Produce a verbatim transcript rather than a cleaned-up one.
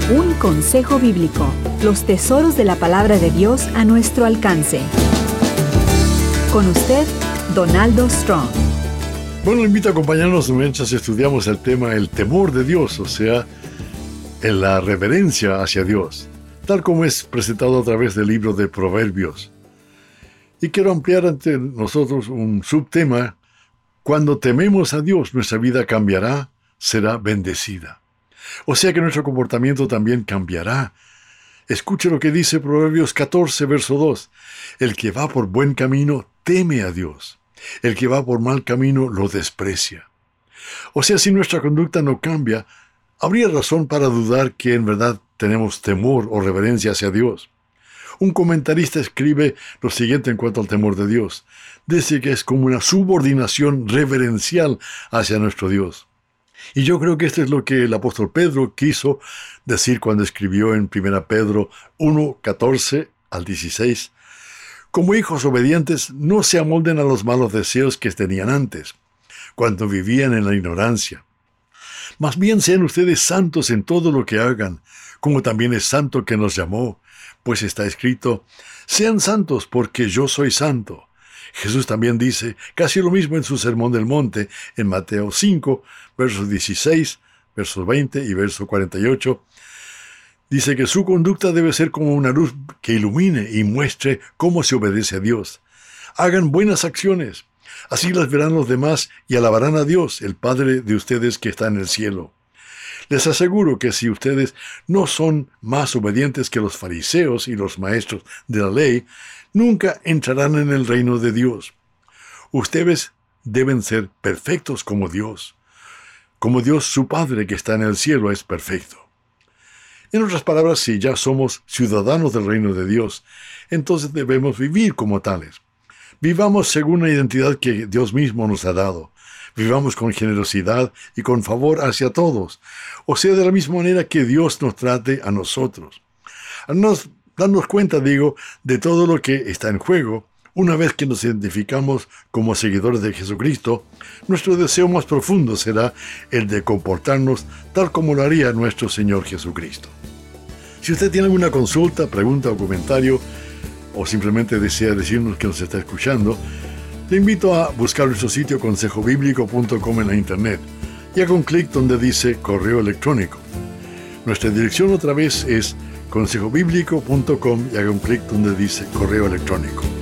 Un consejo bíblico, los tesoros de la palabra de Dios a nuestro alcance. Con usted, Donaldo Strong. Bueno, le invito a acompañarnos mientras estudiamos el tema el temor de Dios, o sea, en la reverencia hacia Dios, tal como es presentado a través del libro de Proverbios. Y quiero ampliar ante nosotros un subtema: cuando tememos a Dios, nuestra vida cambiará, será bendecida. O sea que nuestro comportamiento también cambiará. Escuche lo que dice Proverbios catorce, verso dos. El que va por buen camino teme a Dios. El que va por mal camino lo desprecia. O sea, si nuestra conducta no cambia, habría razón para dudar que en verdad tenemos temor o reverencia hacia Dios. Un comentarista escribe lo siguiente en cuanto al temor de Dios. Dice que es como una subordinación reverencial hacia nuestro Dios. Y yo creo que esto es lo que el apóstol Pedro quiso decir cuando escribió en primera Pedro uno, catorce al dieciséis. Como hijos obedientes, no se amolden a los malos deseos que tenían antes, cuando vivían en la ignorancia. Más bien sean ustedes santos en todo lo que hagan, como también es santo que nos llamó, pues está escrito: sean santos porque yo soy santo. Jesús también dice casi lo mismo en su Sermón del Monte, en Mateo cinco, versos dieciséis, versos veinte y verso cuarenta y ocho. Dice que su conducta debe ser como una luz que ilumine y muestre cómo se obedece a Dios. Hagan buenas acciones, así las verán los demás y alabarán a Dios, el Padre de ustedes que está en el cielo. Les aseguro que si ustedes no son más obedientes que los fariseos y los maestros de la ley, nunca entrarán en el reino de Dios. Ustedes deben ser perfectos como Dios, como Dios su Padre que está en el cielo es perfecto. En otras palabras, si ya somos ciudadanos del reino de Dios, entonces debemos vivir como tales. Vivamos según la identidad que Dios mismo nos ha dado. Vivamos con generosidad y con favor hacia todos, o sea, de la misma manera que Dios nos trate a nosotros. Al nos darnos cuenta, digo, de todo lo que está en juego, una vez que nos identificamos como seguidores de Jesucristo, nuestro deseo más profundo será el de comportarnos tal como lo haría nuestro Señor Jesucristo. Si usted tiene alguna consulta, pregunta o comentario, o simplemente desea decirnos que nos está escuchando, le invito a buscar nuestro sitio consejo bíblico punto com en la internet y haga un clic donde dice correo electrónico. Nuestra dirección otra vez es consejo bíblico punto com y haga un clic donde dice correo electrónico.